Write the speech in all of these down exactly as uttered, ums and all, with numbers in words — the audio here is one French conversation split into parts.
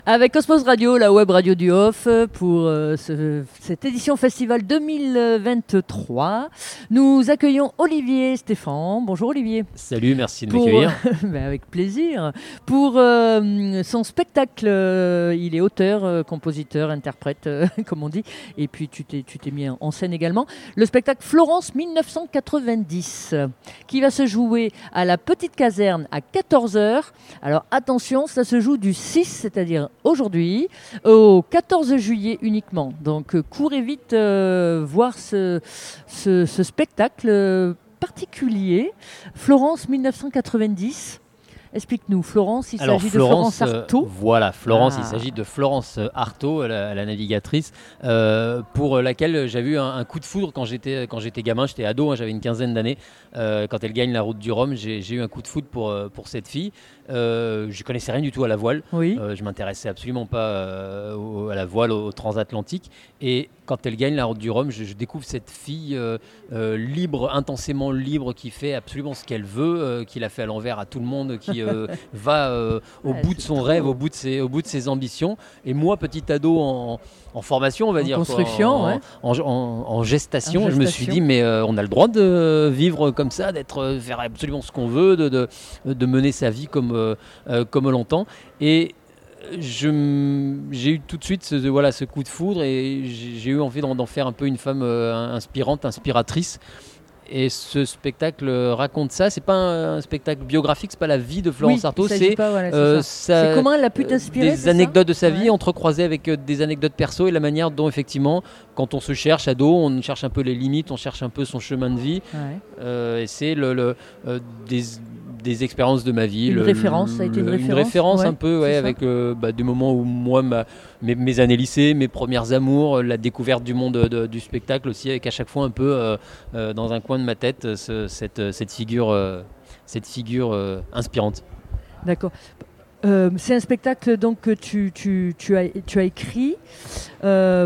Avec Cosmos Radio, la web radio du Off, pour euh, ce, cette édition festival deux mille vingt-trois, nous accueillons Olivier Stéphan. Bonjour Olivier. Salut, merci de pour, m'accueillir. ben avec plaisir. Pour euh, son spectacle, euh, il est auteur, euh, compositeur, interprète, euh, comme on dit, et puis tu t'es, tu t'es mis en scène également. Le spectacle Florence dix-neuf cent quatre-vingt-dix, qui va se jouer à la Petite Caserne à quatorze heures. Alors attention, ça se joue du six, c'est-à-dire aujourd'hui, au quatorze juillet uniquement. Donc euh, courez vite euh, voir ce, ce, ce spectacle euh, particulier. Florence dix-neuf cent quatre-vingt-dix. Explique-nous, Florence, il Alors, s'agit Florence, de Florence Artaud. Euh, voilà, Florence, Ah. il s'agit de Florence Artaud, la, la navigatrice, euh, pour laquelle j'avais eu un, un coup de foudre quand j'étais, quand j'étais gamin, j'étais ado, hein, j'avais une quinzaine d'années. Euh, quand elle gagne la route du Rhum, j'ai, j'ai eu un coup de foudre pour, pour cette fille. Euh, je ne connaissais rien du tout à la voile. Oui. Euh, je ne m'intéressais absolument pas euh, au, à la voile, au, au transatlantique. Et quand elle gagne la route du Rhum, je, je découvre cette fille euh, euh, libre, intensément libre, qui fait absolument ce qu'elle veut, euh, qui l'a fait à l'envers à tout le monde, qui euh, va euh, au Ouais, bout de son trop rêve, beau. au bout de ses, au bout de ses ambitions. Et moi, petit ado en, en formation, on va En dire, construction, quoi, en, ouais. en, en- en gestation, En je me suis gestation. dit, mais euh, on a le droit de vivre comme ça, d'être, euh, faire absolument ce qu'on veut, de, de, de mener sa vie comme, euh, euh, comme on l'entend. Et je, m- j'ai eu tout de suite ce, voilà, ce coup de foudre et j'ai, j'ai eu envie d'en, d'en faire un peu une femme euh, inspirante, inspiratrice. Et ce spectacle raconte ça. C'est pas un, un spectacle biographique, c'est pas la vie de Florence Oui, Artaud, il s'agit c'est, pas, voilà, c'est euh, ça. sa- C'est comment elle a pu euh, t'inspirer, des c'est ça anecdotes de sa vie Ouais. entrecroisées avec euh, des anecdotes perso et la manière dont effectivement, quand on se cherche ado, on cherche un peu les limites, on cherche un peu son chemin de vie. Ouais. Euh, et c'est le, le, euh, des, des expériences de ma vie. Une le- référence, ça a été une le- référence Ouais, un peu, ouais, c'est ça. avec euh, bah, des moments où moi, ma, mes, mes années lycée, mes premières amours, euh, la découverte du monde de- du spectacle aussi, avec à chaque fois un peu euh, euh, dans un coin de ma tête euh, ce- cette, cette figure, euh, cette figure euh, inspirante. D'accord. Euh, c'est un spectacle donc que tu, tu, tu, as, tu as écrit. Euh,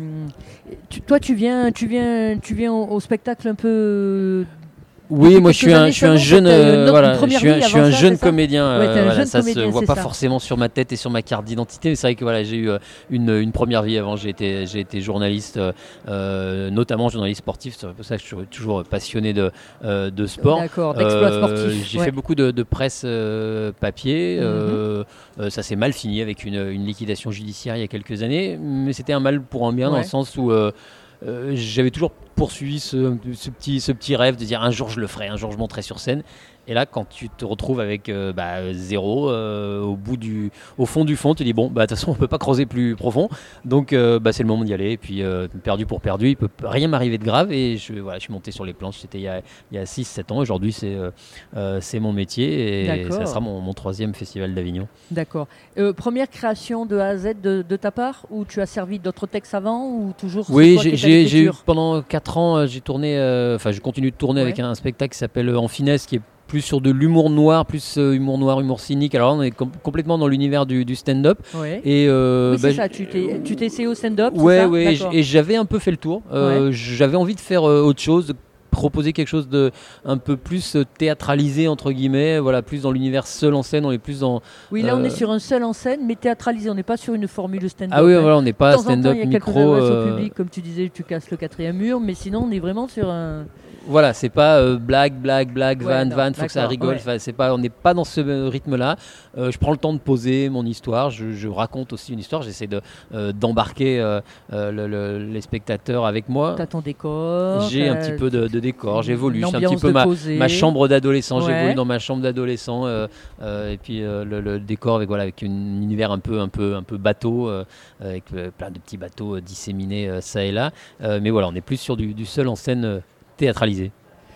tu- toi, tu viens, tu viens, tu viens au, au spectacle un peu. Oui, Depuis moi je suis quelques un, années je suis un seulement, jeune, t'as une euh, autre- voilà, une je première suis un, vie je suis avant un ça, jeune c'est ça comédien. Ouais, euh, t'es un voilà, jeune ça comédien, se voit c'est pas ça. forcément sur ma tête et sur ma carte d'identité, mais c'est vrai que voilà, j'ai eu euh, une, une première vie avant. J'ai été, j'ai été journaliste, euh, euh, notamment journaliste sportif. C'est pour ça que je suis toujours passionné de, euh, de sport. D'accord, d'exploit Euh, sportif. J'ai ouais. fait beaucoup de, de presse euh, papier. Mhm. euh, euh, ça s'est mal fini avec une, une liquidation judiciaire il y a quelques années, mais c'était un mal pour un bien dans Ouais. le sens où euh, euh, j'avais toujours poursuivi ce, ce petit, ce petit rêve de dire un jour je le ferai, un jour je monterai sur scène. Et là, quand tu te retrouves avec euh, bah, zéro euh, au bout du, au fond du fond, tu dis bon, bah de toute façon, on peut pas creuser plus profond, donc euh, bah, c'est le moment d'y aller. Et puis euh, perdu pour perdu, il peut rien m'arriver de grave. Et je, voilà, je suis monté sur les planches. C'était il y a, il y a six sept ans. Aujourd'hui, c'est, euh, euh, c'est mon métier et D'accord. ça sera mon, mon troisième festival d'Avignon. D'accord. Euh, première création de A à Z de, de ta part, ou tu as servi d'autres textes avant, ou toujours c'est Oui, toi qui j'ai, es à j'ai, j'ai eu l'écriture pendant quatre ans, euh, j'ai tourné, euh, enfin, je continue de tourner Ouais. avec un, un spectacle qui s'appelle euh, En Finesse, qui est plus sur de l'humour noir, plus euh, humour noir, humour cynique. Alors là, on est com- complètement dans l'univers du, du stand-up. Ouais. Et euh, Oui, c'est bah, ça, tu t'es, tu t'es essayé au stand-up, c'est Ouais, ça ouais, D'accord. j- et j'avais un peu fait le tour. Euh, J'avais envie de faire euh, autre chose, de proposer quelque chose de un peu plus euh, théâtralisé entre guillemets. Voilà, plus dans l'univers seul en scène. On est plus dans. Oui, là on euh, est sur un seul en scène, mais théâtralisé, on n'est pas sur une formule stand-up. Ah oui, hein. voilà, on n'est De pas temps en temps, stand-up il y a quelques micro. adresses au euh, public, comme tu disais, tu casses le quatrième mur, mais sinon on est vraiment sur un... Voilà, c'est pas euh, blague, blague, blague, Ouais, van, non, van, faut que ça d'accord, rigole. ouais. Enfin, c'est pas, on n'est pas dans ce euh, rythme-là. Euh, je prends le temps de poser mon histoire. Je, je raconte aussi une histoire. J'essaie de euh, d'embarquer euh, euh, le- le- les spectateurs avec moi. T'as ton décor. J'ai un t'as- petit peu de, de décor. J'évolue. une C'est un petit ambiance peu de ma, poser. ma chambre d'adolescent. Ouais. J'évolue dans ma chambre d'adolescent. euh, euh, et puis euh, le, le décor avec voilà avec un univers un peu un peu un peu bateau, euh, avec euh, plein de petits bateaux euh, disséminés euh, ça et là. Euh, mais voilà, on est plus sur du, du seul en scène euh, théâtralisé.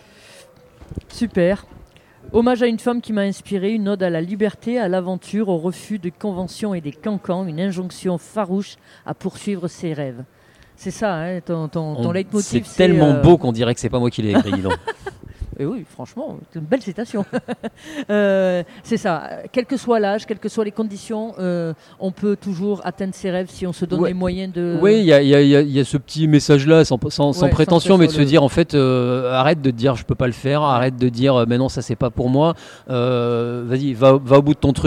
Super. Hommage à une femme qui m'a inspiré, une ode à la liberté, à l'aventure, au refus des conventions et des cancans, une injonction farouche à poursuivre ses rêves. C'est ça, hein, ton, ton, ton On- leitmotiv. c'est tellement euh, beau qu'on dirait que c'est pas moi qui l'ai écrit. dis donc. Et oui, franchement, c'est une belle citation. Euh, c'est ça. Quel que soit l'âge, quelles que soient les conditions, euh, on peut toujours atteindre ses rêves si on se donne Ouais. les moyens de. Oui, il y, a- il y a- il y a- il y a ce petit message-là, sans, sans- sans Ouais, prétention, sans mais de se le- dire en fait, euh, arrête de te dire je peux pas le faire, arrête de dire euh, mais non, ça c'est pas pour moi, euh, vas-y, va, va au bout de ton truc.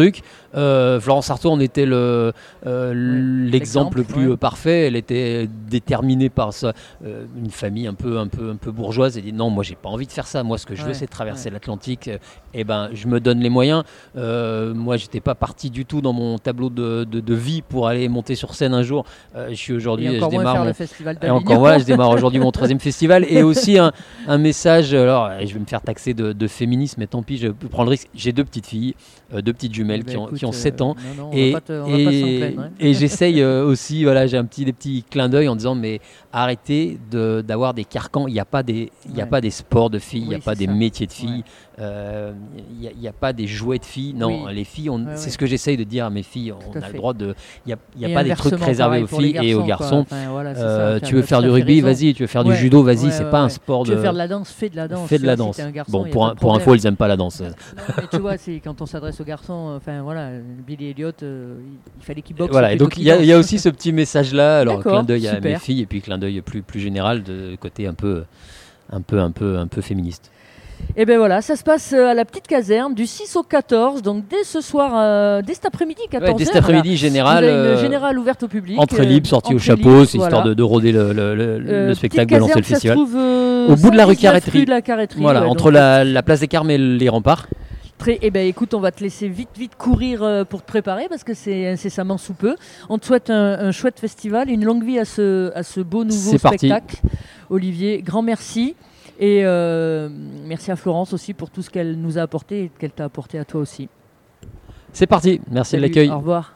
Euh, Florence Artaud en était le, euh, Oui, l'exemple le plus ouais. euh, parfait. Elle était déterminée par ça, euh, une famille un peu, un peu, un peu bourgeoise. Elle dit non, moi j'ai pas envie de faire ça. Moi, ce que je veux, Ouais, c'est traverser ouais. l'Atlantique. Et eh ben, je me donne les moyens. Euh, moi, j'étais pas parti du tout dans mon tableau de, de, de vie pour aller monter sur scène un jour. Euh, je suis aujourd'hui, Et je encore moins démarre faire mon, le festival et d'Avignon. encore voilà, je démarre aujourd'hui mon troisième festival et aussi un, un message. Alors, je vais me faire taxer de, de féminisme, mais tant pis, je prends le risque. J'ai deux petites filles, euh, deux petites jumelles Eh ben, qui, ont, écoute, qui ont euh, sept ans. non, non, on Et, va pas te- on va pas s'en et, plaindre, hein. et j'essaye euh, aussi, voilà, j'ai un petit, des petits clins d'œil en disant, mais arrêtez de, d'avoir des carcans. Il n'y a pas des, il y a Ouais. pas des sports de filles, il n'y a Oui, pas c'est des ça. métiers de filles, Ouais. euh, il n'y a, il y a pas des jouets de filles. Non, Oui. les filles, on- Ouais, c'est ouais. ce que j'essaye de dire à mes filles. Tout On à a fait. le droit de, il n'y a, il y a Et pas des trucs inversement, réservés pareil aux pour les filles et aux quoi. garçons. Enfin, voilà, c'est Euh, ça, tu veux as faire tout du à fait rugby, raison. vas-y. Tu veux faire du Ouais, judo, vas-y. ouais, c'est ouais, pas un ouais. sport Tu de. veux faire de la danse, fais de la danse. Fais de tu la vois, si danse. t'es un garçon, Bon, y a pour, pas un, de pour problème. info, ils aiment pas la danse. Non, mais tu vois, c'est quand on s'adresse aux garçons, enfin voilà, Billy Elliot, euh, il fallait qu'il boxe. Voilà, et plutôt donc qu'il il y, a- il y a danse. aussi ce petit message-là. Alors, D'accord, clin d'œil à super. mes filles et puis clin d'œil plus, plus général de côté un peu, un peu, un peu, un peu féministe. Et ben voilà, ça se passe euh, à la petite caserne du six au quatorze, donc dès ce soir, euh, dès cet après-midi, quatorze heures. Ouais, dès cet après-midi général, Vous avez euh, une générale ouverte au public. entrée euh, libre, sortie au entrée chapeau, libre, c'est histoire voilà. de, de rôder le, le- le- Euh, le petite spectacle, de lancer le caserne, ça se festival. trouve, euh, Au bout de la rue cent dix-neuf Carretterie. rue de la Carretterie, Voilà, ouais, entre donc, la, la place des Carmes et les remparts. Très, eh ben, écoute, on va te laisser vite, vite courir euh, pour te préparer parce que c'est incessamment sous peu. On te souhaite un, un chouette festival, une longue vie à ce, à ce beau nouveau C'est parti. spectacle. Olivier, grand merci. Et euh, merci à Florence aussi pour tout ce qu'elle nous a apporté et qu'elle t'a apporté à toi aussi. C'est parti, merci Salut, de l'accueil. Au revoir.